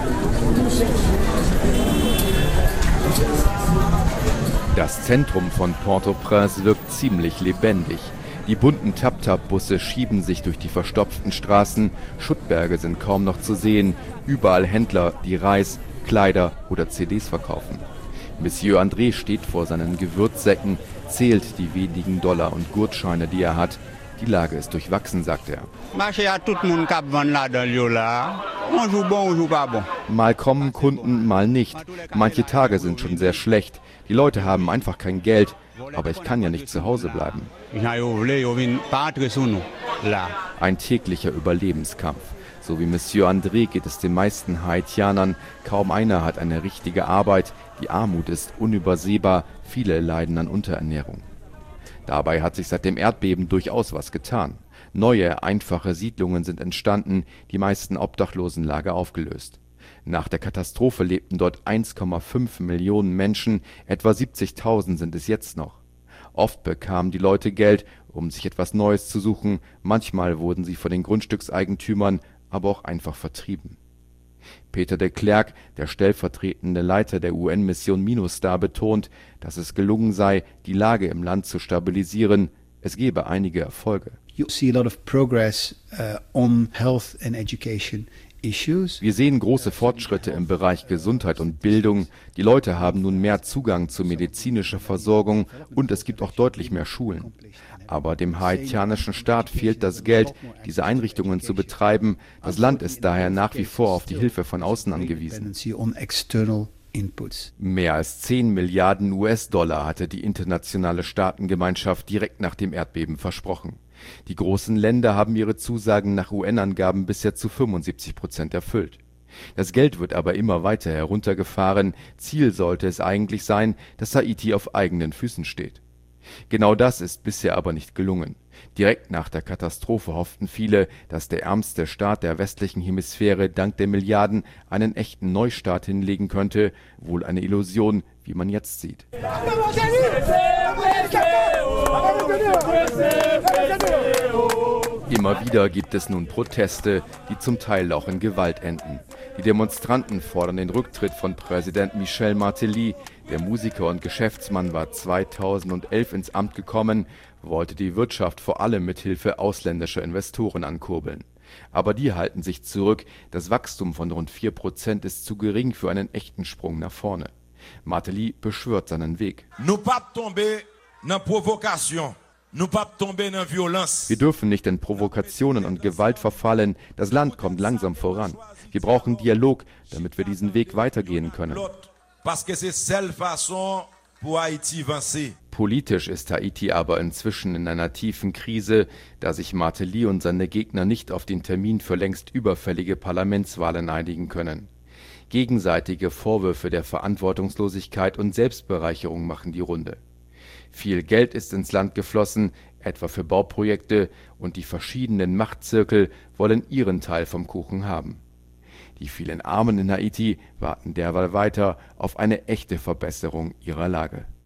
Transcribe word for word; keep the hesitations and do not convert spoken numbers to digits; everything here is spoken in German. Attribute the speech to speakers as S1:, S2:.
S1: Das Zentrum von Port-au-Prince wirkt ziemlich lebendig. Die bunten Tap-Tap-Busse schieben sich durch die verstopften Straßen, Schuttberge sind kaum noch zu sehen, überall Händler, die Reis, Kleider oder C Ds verkaufen. Monsieur André steht vor seinen Gewürzsäcken, zählt die wenigen Dollar und Gurtscheine, die er hat. Die Lage ist durchwachsen, sagt er. Mal kommen Kunden, mal nicht. Manche Tage sind schon sehr schlecht. Die Leute haben einfach kein Geld, aber ich kann ja nicht zu Hause bleiben. Ein täglicher Überlebenskampf. So wie Monsieur André geht es den meisten Haitianern. Kaum einer hat eine richtige Arbeit. Die Armut ist unübersehbar. Viele leiden an Unterernährung. Dabei hat sich seit dem Erdbeben durchaus was getan. Neue, einfache Siedlungen sind entstanden, die meisten Obdachlosenlager aufgelöst. Nach der Katastrophe lebten dort eins Komma fünf Millionen Menschen, etwa siebzigtausend sind es jetzt noch. Oft bekamen die Leute Geld, um sich etwas Neues zu suchen, manchmal wurden sie von den Grundstückseigentümern aber auch einfach vertrieben. Peter de Klerk, der stellvertretende Leiter der U N-Mission MINUSTAH, betont, dass es gelungen sei, die Lage im Land zu stabilisieren. Es gebe einige Erfolge.
S2: You see a lot of progress uh, on health and education issues.
S1: Wir sehen große Fortschritte im Bereich Gesundheit und Bildung. Die Leute haben nun mehr Zugang zu medizinischer Versorgung und es gibt auch deutlich mehr Schulen. Aber dem haitianischen Staat fehlt das Geld, diese Einrichtungen zu betreiben. Das Land ist daher nach wie vor auf die Hilfe von außen angewiesen. Mehr als zehn Milliarden U S-Dollar hatte die internationale Staatengemeinschaft direkt nach dem Erdbeben versprochen. Die großen Länder haben ihre Zusagen nach U N-Angaben bisher zu fünfundsiebzig Prozent erfüllt. Das Geld wird aber immer weiter heruntergefahren. Ziel sollte es eigentlich sein, dass Haiti auf eigenen Füßen steht. Genau das ist bisher aber nicht gelungen. Direkt nach der Katastrophe hofften viele, dass der ärmste Staat der westlichen Hemisphäre dank der Milliarden einen echten Neustart hinlegen könnte. Wohl eine Illusion, wie man jetzt sieht. Immer wieder gibt es nun Proteste, die zum Teil auch in Gewalt enden. Die Demonstranten fordern den Rücktritt von Präsident Michel Martelly. Der Musiker und Geschäftsmann war zweitausendelf ins Amt gekommen, wollte die Wirtschaft vor allem mit Hilfe ausländischer Investoren ankurbeln. Aber die halten sich zurück. Das Wachstum von rund vier Prozent ist zu gering für einen echten Sprung nach vorne. Martelly beschwört seinen Weg. Wir dürfen nicht in Provokationen und Gewalt verfallen. Das Land kommt langsam voran. Wir brauchen Dialog, damit wir diesen Weg weitergehen können. Politisch ist Haiti aber inzwischen in einer tiefen Krise, da sich Martelly und seine Gegner nicht auf den Termin für längst überfällige Parlamentswahlen einigen können. Gegenseitige Vorwürfe der Verantwortungslosigkeit und Selbstbereicherung machen die Runde. Viel Geld ist ins Land geflossen, etwa für Bauprojekte, und die verschiedenen Machtzirkel wollen ihren Teil vom Kuchen haben. Die vielen Armen in Haiti warten derweil weiter auf eine echte Verbesserung ihrer Lage.